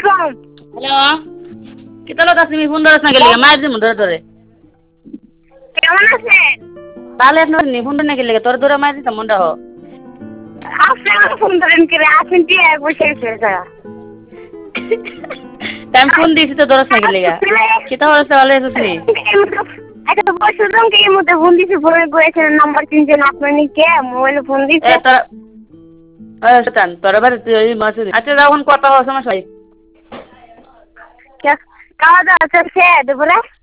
Hello কি তাহলে তুমি ফোন ধরছ না গেলে মায়ের দিন ধরে ধরে কেমন আছেন? তাহলে আপনার নি ফোন ধরে না গেলে তোর ধরে মায়ের দিতাম মনটা হো আপনি আমার ফোন ধরেন কি রে? আসেন কি বসে গেছে তারা। আমি ফোন দিয়েছি তো ধরছ না গেলে কি তাহলে ভালো আছিস নি একটা বছর রঙকে এর মধ্যে ফোন দিছি ফোনে করেছেন নাম্বার চিনছেন আপনার নি কে মোবাইলে ফোন দিছে তোর বাড়ি তুই মাছ আচ্ছা যখন কথা হওয়ার সমস্যা খাওয়া দাওয়া চলছে দুপুরে